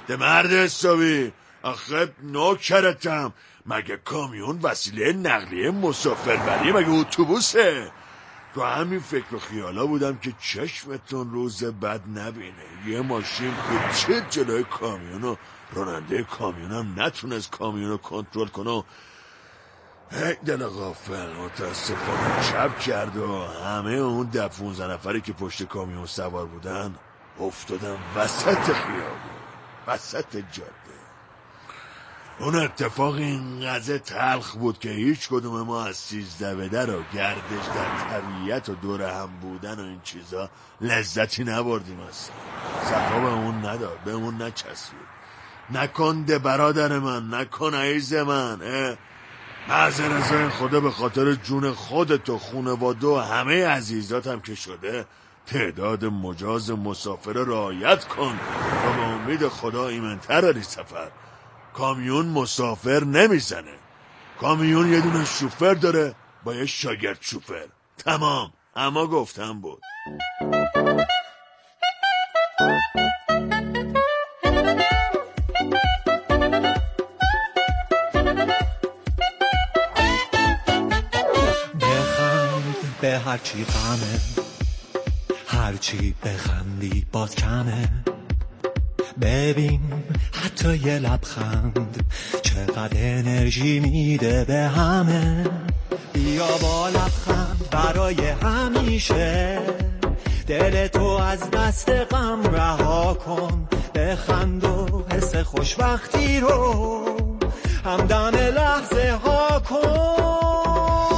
مرد حسابی، آخه نوکرتم، مگه کامیون وسیله نقلیه مسافربری؟ مگه اتوبوسه؟ تو همین فکر و خیالا بودم که چشمتون روز بد نبینه. یه ماشین پیچید جلوی کامیون و راننده کامیونم نتونست کامیون رو کنترل کنه. هی دل غافل متاسفانه چپ کرد و همه اون 15 نفری که پشت کامیون سوار بودن افتادن وسط خیابون، وسط جاده. اون اتفاق اینقدر تلخ بود که هیچ کدوم ما از 13 بدر و گردش در طبیعت و دور هم بودن و این چیزا لذتی نبردیم اصلا. صفا به اون نداد، به اون نچسبید. نکنده برادر من، نکن عیز من. معذر رضای خدا به خاطر جون خودت و خونواده و همه عزیزاتم که شده تعداد مجاز مسافر رعایت کن و به امید خدا ایمن‌تر آری سفر. کامیون مسافر نمیزنه. کامیون یه دونه شوفر داره با یه شاگرد شوفر. تمام. اما گفتم بود. بخند به هرچی غمه، هرچی بخندی باز کمه. ببین حتی یه لبخند چقدر انرژی میده به همه. بیا با لبخند برای همیشه دل تو از دست غم رها کن. بخند و حس خوشبختی رو همدم لحظه ها کن.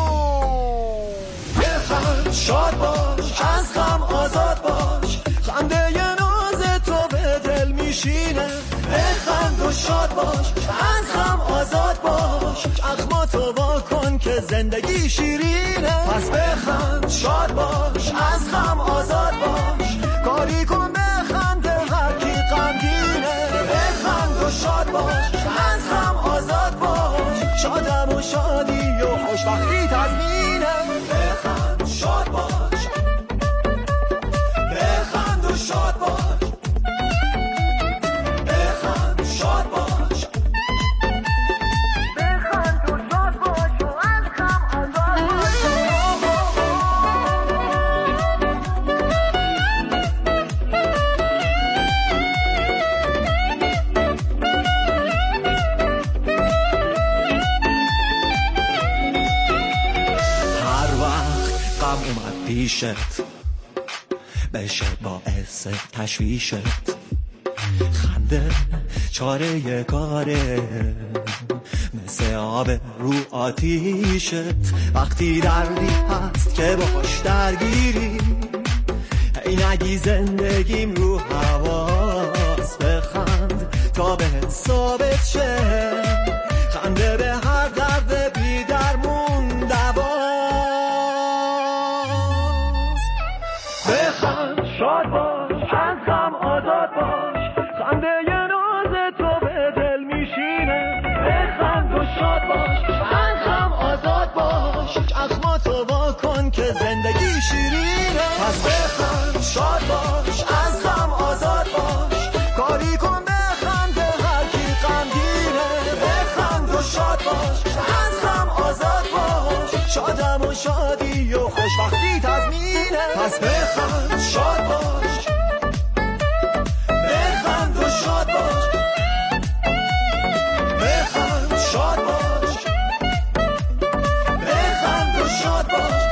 بخند شاد باش، از غم آزاد باش، خنده ی ناز تو به دل میشینه. بخند و شاد باش، از غم آزاد باش، اخماتو وا کن که زندگی شیرینه. پس بخند شاد باش، از غم آزاد باش، کاری کن بخند هر کی غمگینه. بخند و شاد باش، از غم آزاد باش، شادم و شادی و خوشبختی تضمینه. بخند شاد باش، بخند و شاد باش، بخند شاد باش، بخند و شاد باش و از غم آزاد باش. هر وقت غم اومد پیشت بشه باعث تشویشت، خنده چاره کاره مثل آب رو آتیشت. وقتی دردی هست که باش درگیری، ای نگی زندگیم رو حواس. بخند تا بهت ثابت شه، خنده به هر درد بی درمون دواست. بخند شاد باش، از غم آزاد باش، خنده ی ناز تو به دل میشینه. بخند و شاد باش، از غم آزاد باش، اخماتو وا کن که زندگی شیرینه. پس بخند شاد باش، از غم آزاد باش، کاری کن بخند هر کی غمگینه. بخند و شاد باش، از غم آزاد باش، شادم و شادی و خوشبختی تضمینه. پس بخند شاد باش، بخند و شاد باش، بخند شاد باش، بخند و شاد باش.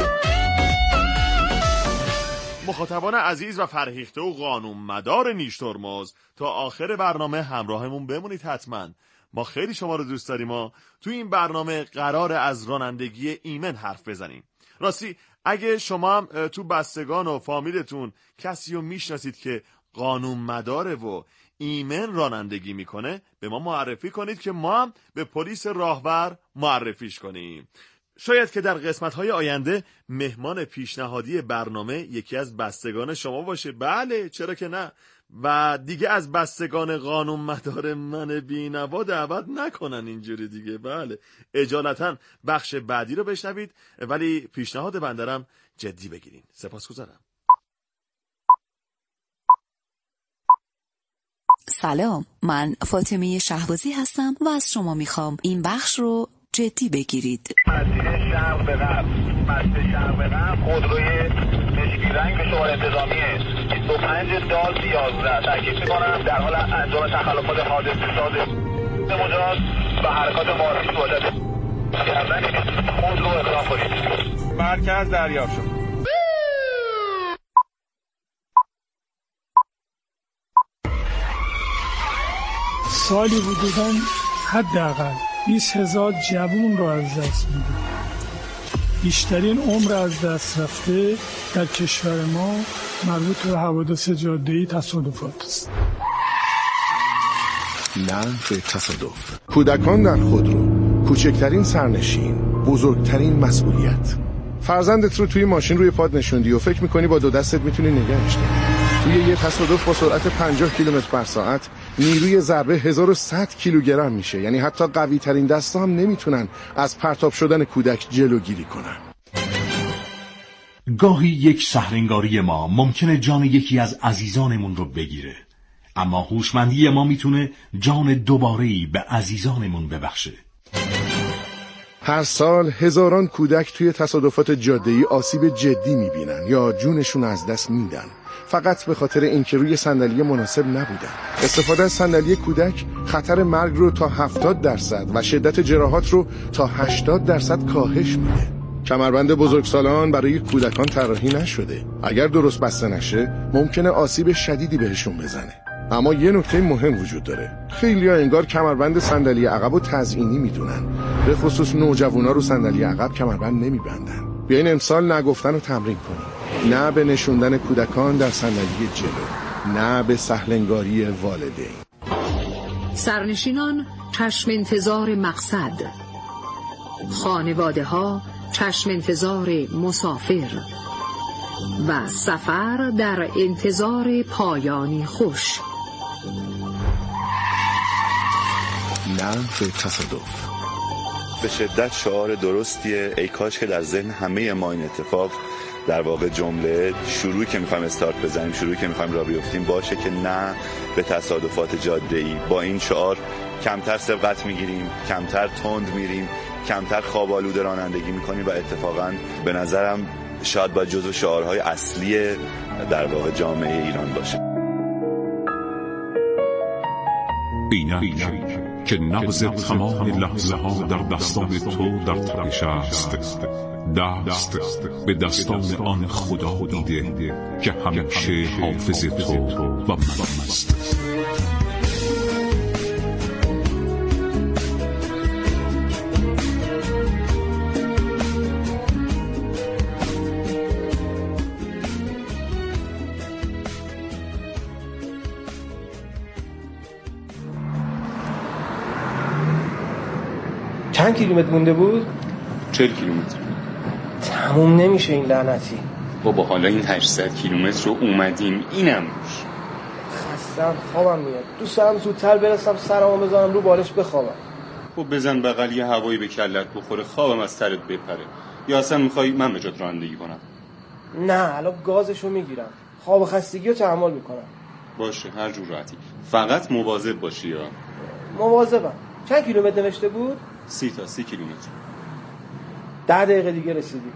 مخاطبان عزیز و فرهیخته و قانون مدار نیشترمز، تا آخر برنامه همراهمون بمونید حتما. ما خیلی شما رو دوست داریم. ما تو این برنامه قرار از رانندگی ایمن حرف بزنیم. راستی اگه شما هم تو بستگان و فامیلتون کسی رو میشناسید که قانون مداره و ایمن رانندگی میکنه، به ما معرفی کنید که ما هم به پلیس راهور معرفیش کنیم. شاید که در قسمت‌های آینده مهمان پیشنهادی برنامه یکی از بستگان شما باشه. بله، چرا که نه. و دیگه از بستگان قانون مدار من بی‌نوا دعوت نکنن اینجوری دیگه. بله، اجالتا بخش بعدی رو بشنوید، ولی پیشنهاد بندرم جدی بگیرین. سپاسگزارم. سلام، من فاطمه شهبازی هستم و از شما میخوام این بخش رو جدی بگیرید. مسیر شرق به غرب، مسیر شرق به غرب، خودروی مشکی رنگ به شماره انتظامیه 25 دال 11 تاکید میکنم در حال انجام تخلفات حادثه ساز مجاز و حرکات معافی باشد کردن خودرو اقدام کنید. مرکز دریافت شد. سالی حدوداً حداقل 20,000 جوان رو از دست میده. بیشترین عمر از دست رفته در کشور ما مربوط به حوادث جاده‌ای تصادفات است. نه به تصادف. کودکان در خودرو، کوچکترین سرنشین، بزرگترین مسئولیت. فرزندت رو توی ماشین روی پاد نشوندی و فکر میکنی با دو دستت میتونی نگهش داری. توی یه تصادف با سرعت 50 کیلومتر بر ساعت نیروی ضربه 1100 کیلوگرم میشه. یعنی حتی قوی ترین دستا هم نمیتونن از پرتاب شدن کودک جلوگیری کنن. گاهی یک شهرنگاری ما ممکنه جان یکی از عزیزانمون رو بگیره، اما هوشمندی ما میتونه جان دوباره‌ای به عزیزانمون ببخشه. هر سال هزاران کودک توی تصادفات جاده‌ای آسیب جدی میبینن یا جونشون از دست میدن، فقط به خاطر اینکه روی صندلی مناسب نبودن. استفاده از صندلی کودک خطر مرگ رو تا 70% و شدت جراحات رو تا 80% کاهش میده. کمربند بزرگسالان برای کودکان طراحی نشده. اگر درست بسته نشه ممکنه آسیب شدیدی بهشون بزنه. اما یه نکته مهم وجود داره. خیلی‌ها انگار کمربند صندلی عقب رو تزیینی میدونن. به خصوص نوجوانا رو صندلی عقب کمربند نمیبندن. بیاین امسال نگفتن رو تمرین کنیم. نه به نشوندن کودکان در صندلی جلو، نه به سهلنگاری والدین. سرنشینان چشم انتظار مقصد، خانواده ها چشم انتظار مسافر و سفر در انتظار پایانی خوش. نه به تصادف. به شدت شعار درستیه. ای کاش که در ذهن همه ما این اتفاق در واقع جمله شروعی که میخوایم استارت بزنیم، شروعی که میخوایم را بیفتیم باشه که نه به تصادفات جاده‌ای. با این شعار کمتر سبقت میگیریم، کمتر تند میریم، کمتر خواب‌آلود رانندگی میکنیم و اتفاقا به نظرم شاید باید جزو شعارهای اصلی در واقع جامعه ایران باشه. اینک که نبض تمام لحظه ها در دستان تو در تپش است، دست به دستان آن خدا دیده که همیشه حافظ تو و من است. چند کیلومتر مونده بود؟ 40 کیلومتر. تموم نمیشه این لعنتی. بابا حالا این 800 کیلومتر رو اومدیم اینم خستم، خوابم میاد. دوست دارم زودتر برسم سرمو بزنم رو بالش بخوابم. خب بزن بغل یه هوایی به کلت بخوره، خوابم از سرت بپره. یا اصلا میخوای من به جات رانندگی کنم؟ نه الان گازشو میگیرم، خواب و خستگی رو تحمل میکنم. باشه هر جور راحتی، فقط مواظب باشی. یا مواظبم. چند کیلومتر نوشته بود؟ 30 تا 30 کیلومتر. 10 دقیقه دیگه رسیدیم.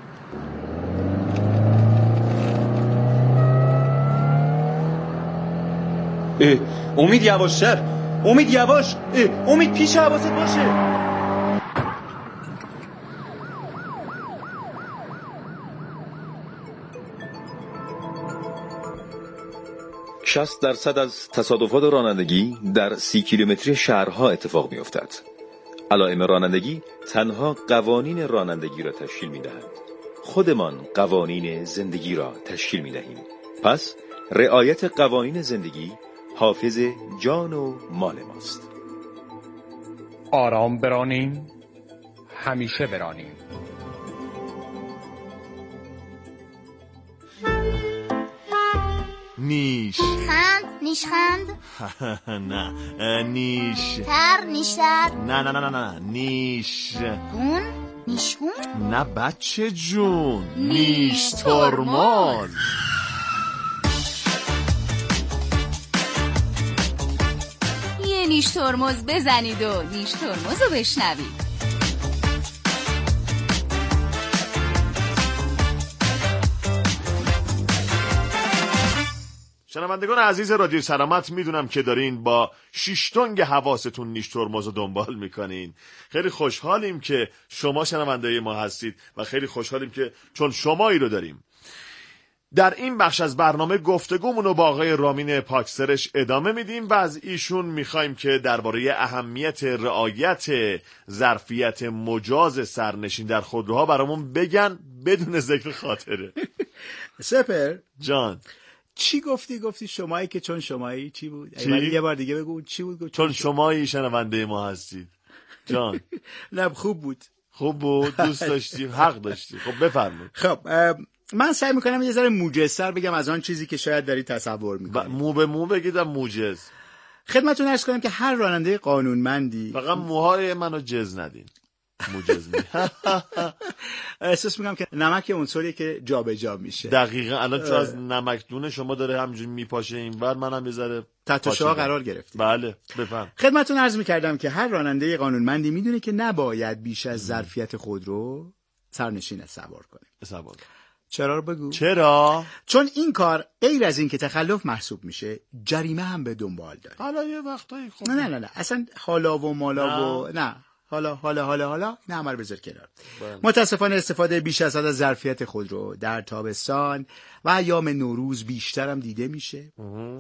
امید یواشتر، امید یواش، امید پیش حواست باشه. 60% از تصادفات رانندگی در 30 کیلومتری شهرها اتفاق می‌افتد. علائم رانندگی تنها قوانین رانندگی را تشکیل می‌دهند. خودمان قوانین زندگی را تشکیل می‌دهیم. پس رعایت قوانین زندگی حافظ جان و مال ماست. آرام برانیم، همیشه برانیم. نیش خند، نیش خند. نه نیش تر، نیشتر. نه نیش گون، نیشگون. نه بچه جون، نیش ترمال. نیش ترمز بزنید و نیش ترمز رو بشنوید. شنوندگان عزیز رادیو سلامت، میدونم که دارین با 6 تنگ حواستون نیش ترمز رو دنبال میکنین. خیلی خوشحالیم که شما شنونده ما هستید و خیلی خوشحالیم که چون شمایی رو داریم. در این بخش از برنامه گفتگومون رو با آقای رامین پاکسرش ادامه میدیم و از ایشون میخوایم که درباره اهمیت رعایت ظرفیت مجاز سرنشین در خودروها برامون بگن بدون ذکر خاطره. سپر جان چی گفتی شمایی که چون شمایی چی بود؟ یه بار دیگه بگو چی بود؟ چون شمایی شنونده ما هستید. جان نه خوب بود دوست داشتی، حق داشتی. خب بفرمایید. خب من سعی میکنم یه ذره موجزتر بگم از آن چیزی که شاید داری تصور میکنی. مو به مو بگیدم موجز. خدمتتون عرض کنم که هر راننده قانونمندی، فقط موهای منو جز ندین. موجز احساس میکنم که نمک عنصریه که جابجا میشه. دقیقاً الان چون از نمک دونه شما داره همینجوری میپاشه اینور، منم یه ذره تحت شعاع قرار گرفتم. بله بفهم. خدمتتون عرض میکردم که هر راننده قانونمندی میدونه که نباید بیش از ظرفیت خودرو سرنشین سوار کنه. چرا رو بگو؟ چرا؟ چون این کار غیر از این که تخلف محسوب میشه، جریمه هم به دنبال داره. حالا یه وقتایی خب نه اصلا حالا و مالا و نه حالا نه همه رو بذار کنار. متاسفانه استفاده بیش از حد از ظرفیت خودرو در تابستان و ایام نوروز بیشتر هم دیده میشه.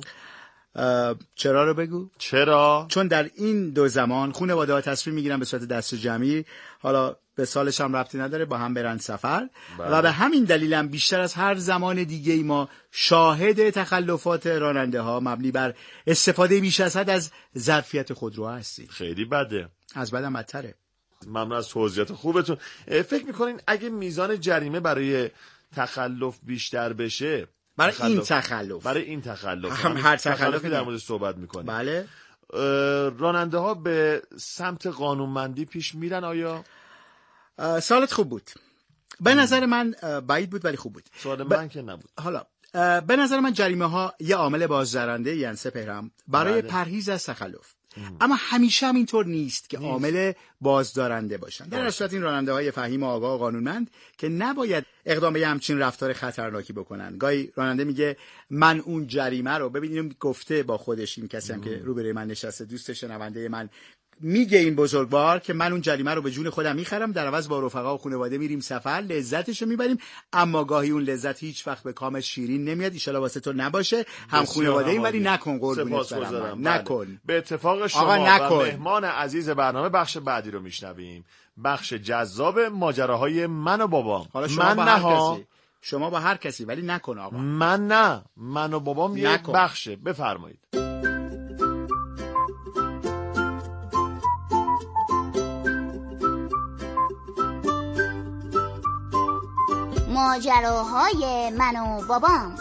چرا رو بگو؟ چرا؟ چون در این دو زمان خانواده‌ها تصمیم میگیرن به صورت دست جمعی، حالا به سالش هم ربطی نداره، با هم برن سفر. و به همین دلیل هم بیشتر از هر زمان دیگه ای ما شاهد تخلفات راننده ها مبنی بر استفاده بیش از حد از ظرفیت خودرو هستیم. خیلی بده. از بدم بدتره. ممنون از توضیحات خوبتون. فکر میکنین اگه میزان جریمه برای تخلف بیشتر بشه، برای این تخلف هم هر تخلفی در مورد صحبت میکنیم، بله، راننده ها به سمت قانونمندی پیش میرن آیا؟ سوالت خوب بود. به نظر من بعید بود ولی خوب بود. سوال من که نبود. حالا به نظر من جریمه ها یه عامل بازدارنده یعنی سپهرم برای پرهیز از تخلف. اما همیشه هم اینطور نیست که عامل بازدارنده باشن. در اصل این راننده های فهیم و آگاه و قانونمند که نباید اقدام به همچین رفتار خطرناکی بکنن. گاهی راننده میگه من اون جریمه رو، ببینیم گفته با خودش، این کسی هم که روبروی من نشسته دوست شنونده من، میگه این بزرگوار که من اون جریمه رو به جون خودم میخرم، در عوض با رفقا و خانواده میریم سفر، لذتشو میبریم، اما گاهی اون لذت هیچ وقت به کام شیرین نمیاد. ان شاءالله واسه تو نباشه، هم خانواده این ولی نکن قربونت برم، نکن. به اتفاق شما و مهمان عزیز برنامه بخش بعدی رو میشنویم، بخش جذاب ماجراهای من و بابام. شما با هر کسی ولی نکن آقا. من و بابام یه بخشه. بفرمایید. ماجراهای من و بابام.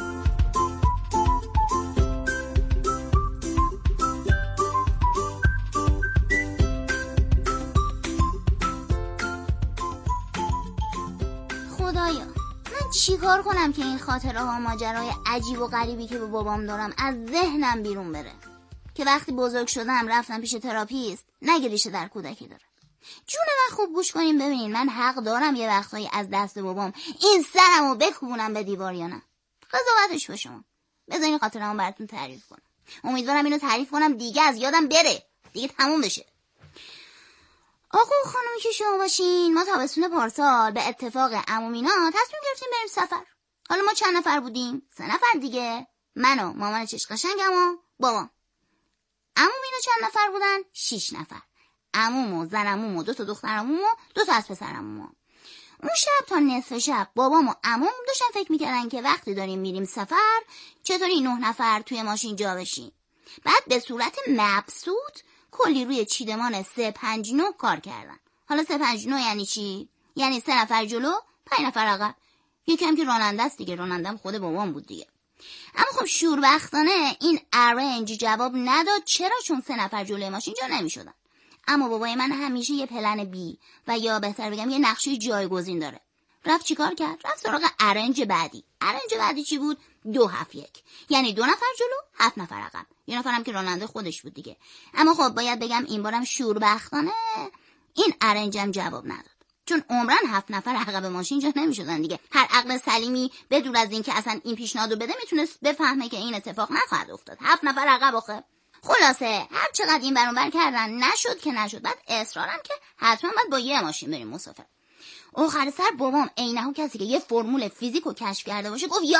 خدایا من چیکار کنم که این خاطره ها ماجراهای عجیب و غریبی که به بابام دارم از ذهنم بیرون بره، که وقتی بزرگ شدم رفتم پیش تراپیست نگه ریشه در کودکی داره. جون من خوب گوش کنین ببینین، من حق دارم یه وقتایی از دست بابام این سرمو بکوبونم به دیوار یا نه؟ قضاوتش به شما. بذارین خاطرمو براتون تعریف کنم. امیدوارم اینو تعریف کنم دیگه از یادم بره، دیگه تموم بشه. آقا خانومی که شما باشین، ما تابستون پارسال به اتفاق عمومینا تصمیم گرفتیم بریم سفر. حالا ما چند نفر بودیم؟ 3 نفر دیگه. من و مامان چش قشنگم و بابام. عمومینا چند نفر بودن؟ 6 نفر. عموم و زن عموم و 2 تا دختر عموم و 2 تا از پسر عموم. اون شب تا نصف شب بابام و عموم داشتن فکر میکردن که وقتی داریم میریم سفر چطوری 9 نفر توی ماشین جا بشیم. بعد به صورت مبسوط کلی روی چیدمان 359 کار کردن. حالا 359 یعنی چی؟ یعنی 3 نفر جلو 5 نفر عقب. یکم که راننده است دیگه، رانندم خود بابام بود دیگه. اما خب شوربختانه این ارنج جواب نداد. چرا؟ چون 3 نفر جلوی ماشین جا نمیشدن. اما بابای من همیشه یه پلن بی و یا بهتر بگم یه نقشه جایگزین داره. رفت چیکار کرد؟ رفت سراغ ارنج بعدی. ارنج بعدی چی بود؟ 2-7-1، یعنی 2 نفر جلو 7 نفر عقب. یه نفرم که راننده خودش بود دیگه. اما خب باید بگم این بارم شوربختانه این ارنجم جواب نداد، چون عمرن 7 نفر عقب ماشین جا نمیشدن دیگه. هر عقل سلیمی بدون از این که اصلا این پیشنهادو بده میتونست بفهمه که این اتفاق نخواهد افتاد. 7 نفر عقب آخه. خلاصه هر چقدر این برون بر کردن نشد که نشد. بعد اصرارم که حتما باید با یه ماشین بریم مسافر. آخر سر بابام عینه‌ها کسی که یه فرمول فیزیکو کشف کرده باشه گفت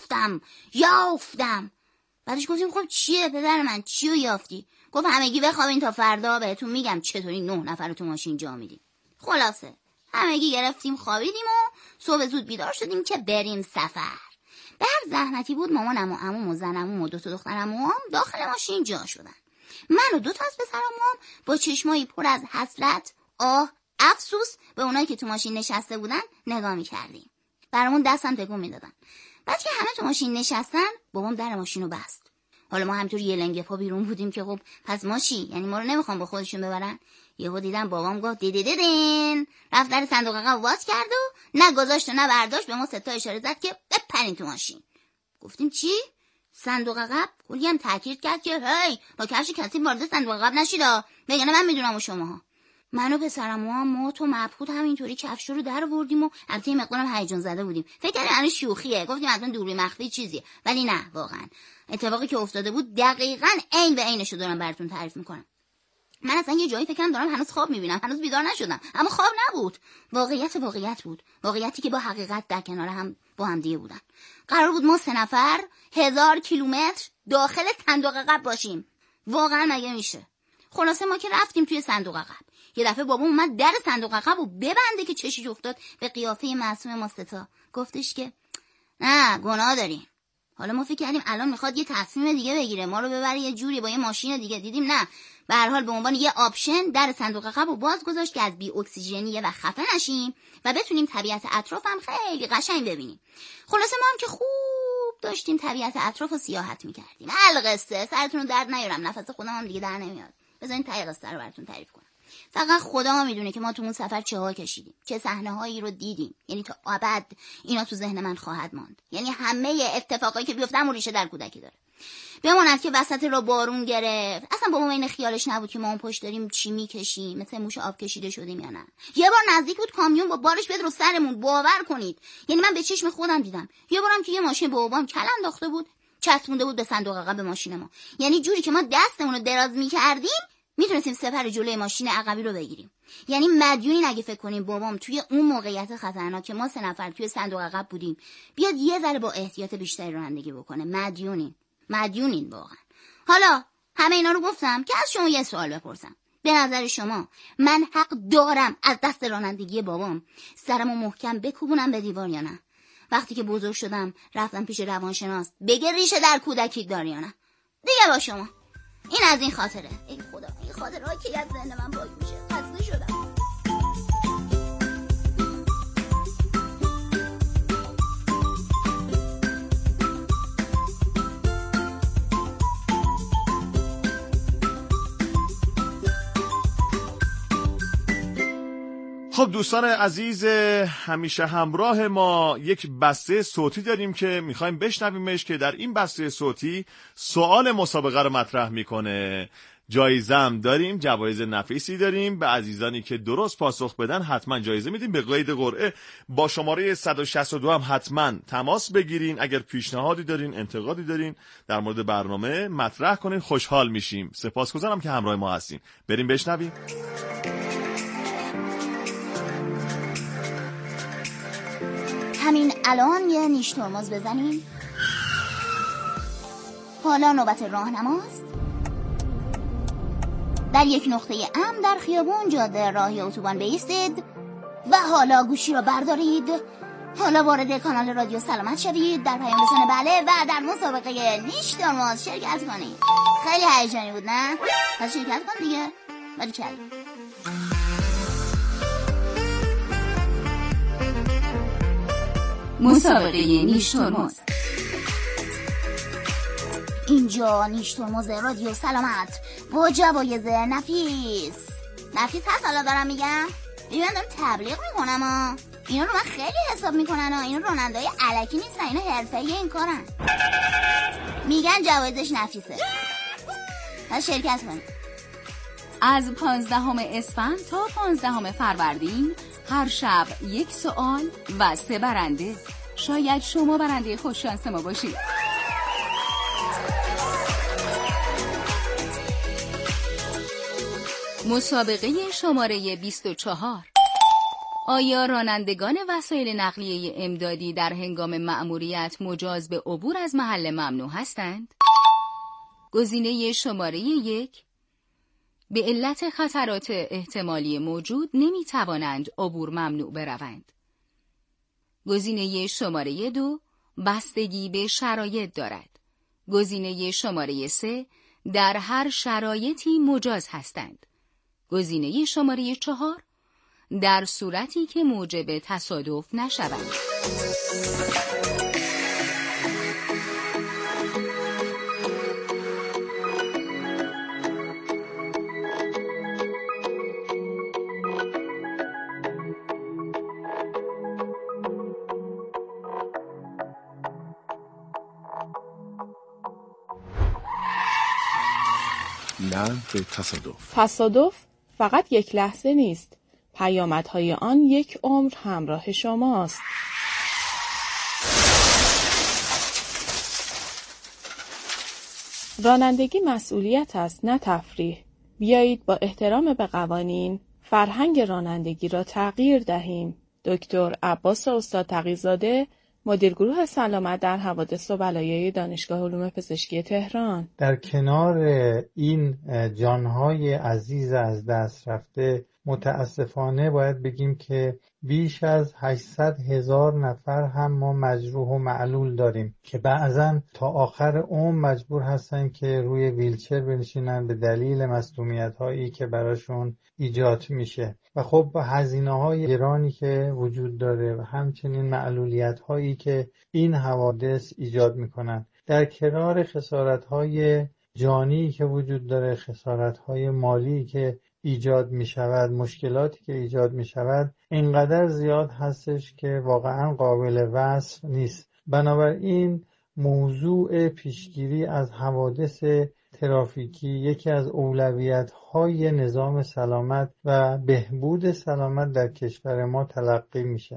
یافتم. بعدش گفتیم خب چیه پدر من، چیو یافتی؟ گفت همگی بخوابین تا فردا بهتون میگم چطوری 9 نفر رو تو ماشین جا میدیم. خلاصه همگی گرفتیم خوابیدیم و صبح زود بیدار شدیم که بریم سفر. به هر زحمتی بود مامانم و عموم و زنموم و 2 تا دخترم داخل ماشین جا شدن. من و 2 تا از پسرامم با چشمایی پر از حسرت، آه، افسوس به اونایی که تو ماشین نشسته بودن نگاه می‌کردیم. برامون دستم تکون میدادن. بعد که همه تو ماشین نشستن بابام در ماشین رو بست. حالا ما همینطور یه لنگه پا بیرون بودیم که خب پس ما چی؟ یعنی ما رو نمیخوام با خودشون ببرن. یهو دیدم بابام گفت دیدین، رفت در صندوق عقب باز کرد و نه گذاشت و نه برداشت، به ما 3 تا اشاره زد که بپرین تو ماشین. گفتیم چی؟ صندوق عقب؟ کلی هم تاکید کرد که هی با کفش کسی وارد صندوق عقب نشیدا، بگن من میدونم و شماها. من و پسرم ما تو مبهوت همینطوری کفش رو در آوردیم و البته مقدارم هیجان زده بودیم. فکر کردیم الان شوخیه، گفتیم حتما دوربین مخفی چیزیه، ولی نه، واقعا اتفاقی که افتاده بود دقیقاً عین به عینش رو دارم براتون تعریف میکنم. من اصلا یه جایی فکر کنم دارم هنوز خواب میبینم، هنوز بیدار نشدم، اما خواب نبود. واقعیت بود، واقعیتی که با حقیقت در کنار هم با هم دیگه بودن. قرار بود ما 3 نفر 1000 کیلومتر داخل صندوق عقب باشیم. واقعا مگه میشه؟ خلاصه ما که رفتیم توی صندوق عقب. یه دفعه بابا اومد در صندوق عقب و ببنده که چشیش افتاد به قیافه معصوم ما 3 تا. گفتش که نه گناه دارین. حالا ما فکر کردیم الان میخواد یه تصمیم دیگه بگیره، ما رو ببره یه جوری با یه ماشین دیگه. دیدیم نه، به هر حال به عنوان یه آپشن در صندوق عقب رو باز گذاشت که از بی اکسیژنی و خفه نشیم و بتونیم طبیعت اطراف هم خیلی قشنگ ببینیم. خلاصه ما هم که خوب داشتیم طبیعت اطراف رو سیاحت میکردیم. القصه سرتون رو درد نیارم، نفس خودم هم دیگه در نمیاد. بذارین ته قصه رو براتون تعریف کنم. فقط خدا میدونه که ما تو اون سفر چه ها کشیدیم، چه صحنه‌هایی رو دیدیم. یعنی تا ابد اینا تو ذهن من خواهد ماند. یعنی همه اتفاقایی که بیفتن ریشه در کودکی داره. بماند که وسط را بارون گرفت، اصلا بابا این خیالش نبود که ما اون پشت داریم چی میکشیم، مثل موش آب کشیده شدیم یا نه. یه بار نزدیک بود کامیون با بارش بد رو سرمون، باور کنید. یعنی من به چشم خودم دیدم. یه بارم که یه ماشین به بابام کل انداخته بود، چسبونده بود به صندوق عقب ماشین ما. یعنی جوری که ما دستمون رو دراز میکردیم میتونستیم سپر جلوی ماشین عقبی رو بگیریم. یعنی مدیونین اگه فکر کنیم بابام توی اون موقعیت خطرناک که ما 3 نفر توی صندوق عقب بودیم بیاد یه ذره با احتیاط بیشتری رانندگی بکنه. مدیونین واقعا. حالا همه اینا رو گفتم که از شما یه سوال بپرسم. به نظر شما من حق دارم از دست رانندگی بابام سرمو محکم بکوبونم به دیوار یا نه؟ وقتی که بزرگ شدم رفتم پیش روانشناس بگه ریشه در کودکی داری یا نه؟ دیگه با شما. این از این خاطره. ای خدا، این خاطرهایی که از ذهن من باید میشه. خسته شدم. خب دوستان عزیز همیشه همراه ما، یک بسته صوتی داریم که میخوایم بشنویمش که در این بسته صوتی سوال مسابقه رو مطرح میکنه. جایزه هم داریم، جوایز نفیسی داریم. به عزیزانی که درست پاسخ بدن حتما جایزه میدیم. به قید قرعه با شماره 162 هم حتما تماس بگیرین. اگر پیشنهادی دارین، انتقادی دارین در مورد برنامه مطرح کنین، خوشحال میشیم. سپاسگزارم که همراه ما هستین. بریم بشنویم. همین الان یه نیش ترمز بزنیم. حالا نوبت راهنماست. در یک نقطه امن در خیابون، جاده، راه یا اتوبان بایستید و حالا گوشی را بردارید. حالا وارد کانال رادیو سلامت شوید، در پیام رسان بله و در مسابقه نیش ترمز شرکت کنید. خیلی هیجانی بود نه؟ پس شرکت کن دیگه. ولی کلی مسابقه نیش ترمز. اینجا نیش ترمز رادیو سلامت با جوایز نفیس هست. حالا دارم میگم من دارم تبلیغ میکنم اینا رو من خیلی حساب میکنن. اینا راننده‌های الکی نیستن، اینا حرفه‌ای این کارن. میگن جوایزش نفیسه. پس شرکت کنید. از 15 اسفند تا 15 فروردین هر شب 1 سوال و 3 برنده. شاید شما برنده خوششانس ما باشید. مسابقه شماره 24. آیا رانندگان وسایل نقلیه امدادی در هنگام مأموریت مجاز به عبور از محل ممنوع هستند؟ گزینه شماره 1: به علت خطرات احتمالی موجود نمیتوانند عبور ممنوع بروند. گزینه شماره 2: بستگی به شرایط دارد. گزینه شماره 3: در هر شرایطی مجاز هستند. گزینه شماره 4: در صورتی که موجب تصادف نشوند. نه به تصادف. تصادف فقط یک لحظه نیست. پیامدهای آن 1 عمر همراه شماست. رانندگی مسئولیت است، نه تفریح. بیایید با احترام به قوانین فرهنگ رانندگی را تغییر دهیم. دکتر عباس استاد تقی‌زاده، مدیر گروه سلامت در حوادث و بلایای دانشگاه علوم پزشکی تهران. در کنار این جانهای عزیز از دست رفته، متاسفانه باید بگیم که بیش از 800,000 نفر هم ما مجروح و معلول داریم که بعضا تا آخر عمر مجبور هستن که روی ویلچر بنشینن به دلیل مصدومیت‌هایی که براشون ایجاد میشه. و خب هزینه‌های گرانی که وجود داره و همچنین معلولیت‌هایی که این حوادث ایجاد میکنن، در کنار خسارت‌های جانی که وجود داره، خسارت‌های مالی که ایجاد می شود، مشکلاتی که ایجاد می شود اینقدر زیاد هستش که واقعا قابل وصف نیست. بنابراین موضوع پیشگیری از حوادث ترافیکی یکی از اولویت‌های نظام سلامت و بهبود سلامت در کشور ما تلقی میشه.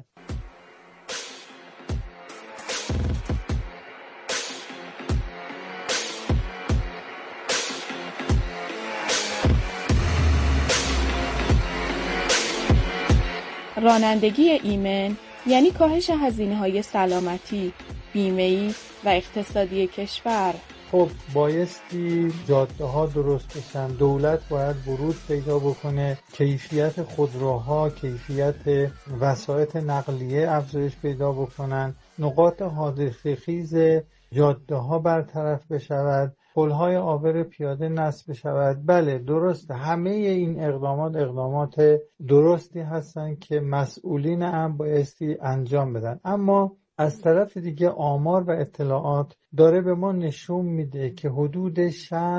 رانندگی ایمن یعنی کاهش هزینه‌های سلامتی، بیمه‌ای و اقتصادی کشور. خب بایستی جاده ها درست بشن، دولت باید ورود پیدا بکنه، کیفیت خودروها، کیفیت وسایط نقلیه افزایش پیدا بکنن، نقاط حادثه خیز جاده ها برطرف بشود، پل‌های عابر پیاده نصب بشود. بله درسته، همه این اقدامات درستی هستن که مسئولین هم بایستی انجام بدن، اما از طرف دیگه آمار و اطلاعات داره به ما نشون میده که حدود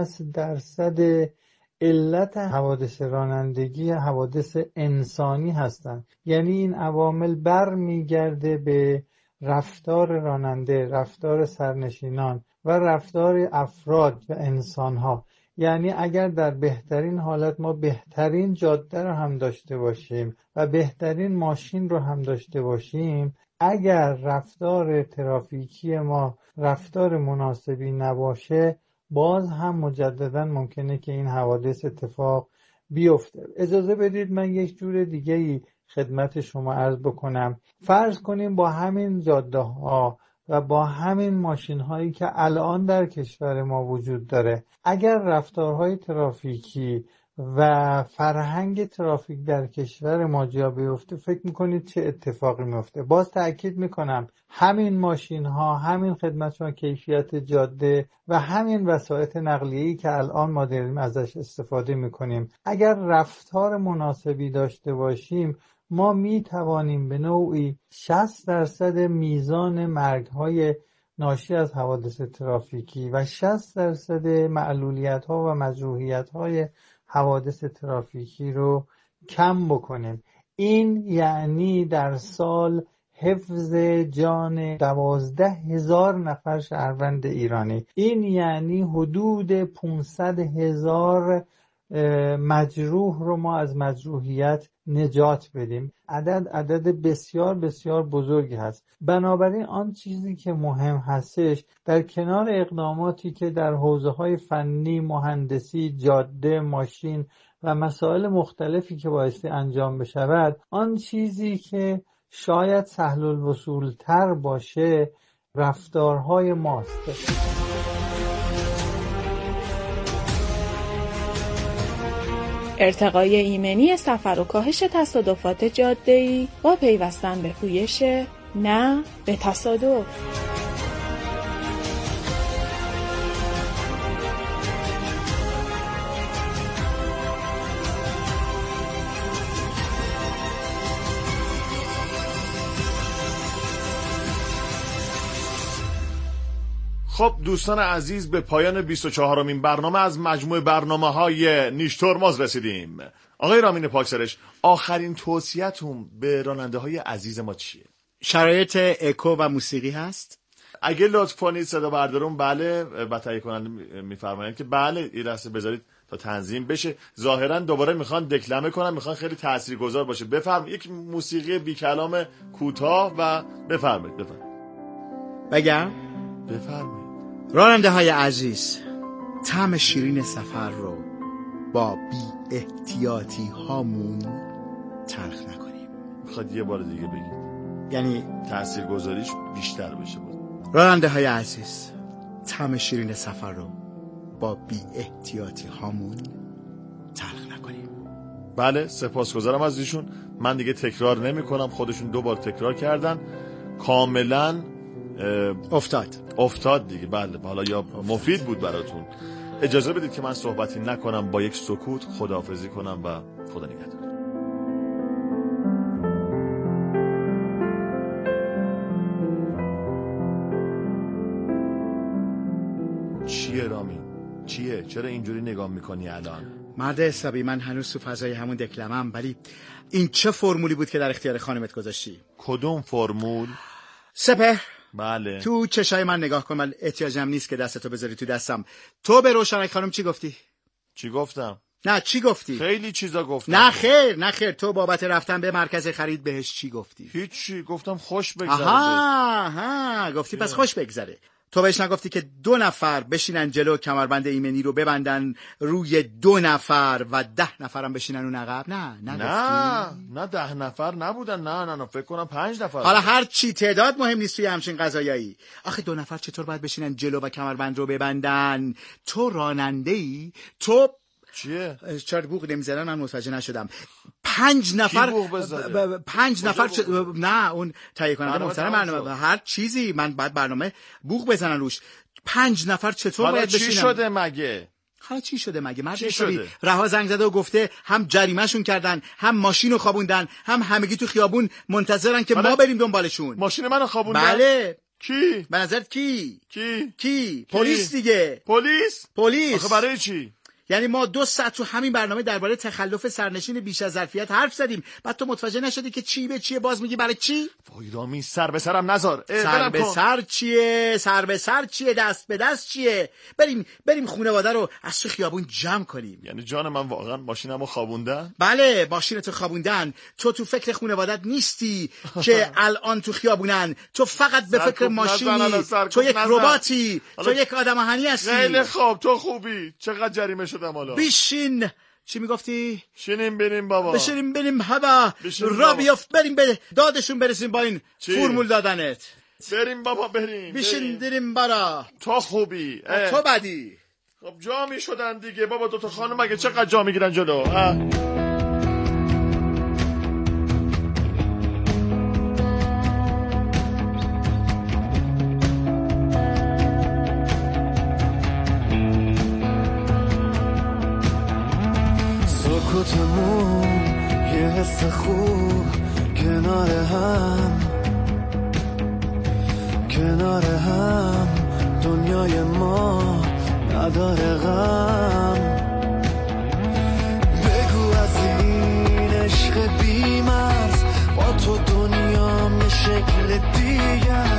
60% علت حوادث رانندگی حوادث انسانی هستن. یعنی این عوامل برمیگرده به رفتار راننده، رفتار سرنشینان و رفتار افراد و انسانها. یعنی اگر در بهترین حالت ما بهترین جاده رو هم داشته باشیم و بهترین ماشین رو هم داشته باشیم، اگر رفتار ترافیکی ما رفتار مناسبی نباشه، باز هم مجددا ممکنه که این حوادث اتفاق بیفته. اجازه بدید من یک جور دیگه‌ای خدمت شما عرض بکنم. فرض کنیم با همین جاده ها و با همین ماشین هایی که الان در کشور ما وجود داره، اگر رفتارهای ترافیکی و فرهنگ ترافیک در کشور ما جا بیفته، فکر میکنید چه اتفاقی میفته؟ باز تأکید میکنم همین ماشین ها، همین خدمتشون، کیفیت جاده و همین وسایط نقلیه‌ای که الان ما داریم ازش استفاده میکنیم، اگر رفتار مناسبی داشته باشیم، ما میتوانیم به نوعی 60% میزان مرگ‌های ناشی از حوادث ترافیکی و 60% معلولیت‌ها و مجروحیت‌های حوادث ترافیکی رو کم بکنیم. این یعنی در سال حفظ جان 12,000 نفر شهروند ایرانی. این یعنی حدود 500,000 مجروح رو ما از مجروحیت نجات بدیم. عدد بسیار بسیار بزرگی هست. بنابراین آن چیزی که مهم هستش در کنار اقداماتی که در حوزه‌های فنی، مهندسی، جاده، ماشین و مسائل مختلفی که بایستی انجام بشود، آن چیزی که شاید سهل الوصول تر باشه رفتارهای ماست. ارتقای ایمنی سفر و کاهش تصادفات جاده‌ای با پیوستن به پویش، نه به تصادف. خب دوستان عزیز، به پایان 24مین برنامه از مجموع برنامه‌های نیش ترمز رسیدیم. آقای رامین پاکسرش، آخرین توصیه‌تون به راننده‌های عزیز ما چیه؟ شرایط اکو و موسیقی هست؟ اگه لطف کنید صدا بردارون بله و تهیه کننده میفرمایند که بله این لحظه بذارید تا تنظیم بشه. ظاهرا دوباره میخوان دکلمه کنن، میخوان خیلی تاثیرگذار باشه. بفرمایید یک موسیقی بی کلام کوتاه و بفرمایید. بگم؟ بفرمایید. راننده های عزیز، طعم شیرین سفر رو با بی احتیاطی هامون تلخ نکنیم. میخواد یه بار دیگه بگید؟ یعنی تاثیرگذاریش بیشتر بشه. راننده های عزیز، طعم شیرین سفر رو با بی احتیاطی هامون تلخ نکنیم. بله سپاسگزارم از ایشون. من دیگه تکرار نمی کنم، خودشون 2 بار تکرار کردن، کاملا افتاد دیگه. بله حالا یا مفید بود براتون. اجازه بدید که من صحبتی نکنم، با یک سکوت خداحافظی کنم و خدا نگهدار. چیه رامین؟ چیه؟ چرا اینجوری نگاه میکنی الان؟ مرد حسابی، من هنوز تو فضای همون دکلمم، ولی این چه فرمولی بود که در اختیار خانمت گذاشتی؟ کدوم فرمول؟ سپهر، بله تو چشای من نگاه کن، من احتیاجم نیست که دستتو بذاری تو دستم. تو به روشنک خانم چی گفتی؟ چی گفتم؟ نه چی گفتی؟ خیلی چیزا گفتم. نه خیر تو بابت رفتن به مرکز خرید بهش چی گفتی؟ هیچی، گفتم خوش بگذره. آها گفتی پس خوش بگذره. تو بهش نگفتی که 2 نفر بشینن جلو، کمربند ایمنی رو ببندن روی 2 نفر و 10 نفرم بشینن اون عقب؟ نه 10 نفر نبودن. نه فکر کنم 5 نفر. حالا هر چی تعداد مهم نیست توی همچین قضایایی. آخه 2 نفر چطور باید بشینن جلو و کمربند رو ببندن؟ تو راننده‌ای؟ تو چیه؟ چرا بوق نمیزنن؟ من متوجه نشدم. 5 نفر 5 نفر نه اون تهیه کننده محترم برنامه هر چیزی، من بعد برنامه بوق بزنن روش. 5 نفر چطور باید بشینن؟ حالا چی شده مگه؟ مرد حسابی رها زنگ زده و گفته هم جریمه‌شون کردن، هم ماشینو خوابوندن، هم همگی تو خیابون منتظرن که ما بریم دنبالشون. ماشین منو خوابوندن؟ بله. کی؟ به نظرت کی؟ پلیس دیگه. پلیس؟ آخه برای چی؟ یعنی ما 2 ساعت تو همین برنامه درباره تخلف سرنشین بیش از ظرفیت حرف زدیم، بعد تو متوجه نشدی که چی به چیه، باز میگی برای چی؟ وای رامین، سر به سرم نذار. سر به سر چیه؟ دست به دست چیه؟ بریم خانواده رو از تو خیابون جمع کنیم. یعنی جان من واقعا ماشینمو خوابوندن؟ بله ماشینتو خوابوندن. تو فکر خانوادت نیستی که الان تو خیابونن. تو فقط به فکر ماشینی. تو یک رباتی، تو یک آدم آهنی هستی. خیلی خوب، تو خوبی. چقدر جریمه شدم حالا. بشین. چی میگفتی؟ شینیم بریم بابا. بشینیم بریم هوا. را بیافت بریم به دادشون برسیم با این فرمول دادنت. بریم بابا بریم. بشین بریم برا. تو خوبی. تو بدی. خب جا میشدن دیگه بابا. 2 تا خانم مگه چقدر جا میگیرن جلو؟ سکوتمون یه حس خوب کنار هم دنیای ما نداره غم. بگو از این عشق بی من دیگر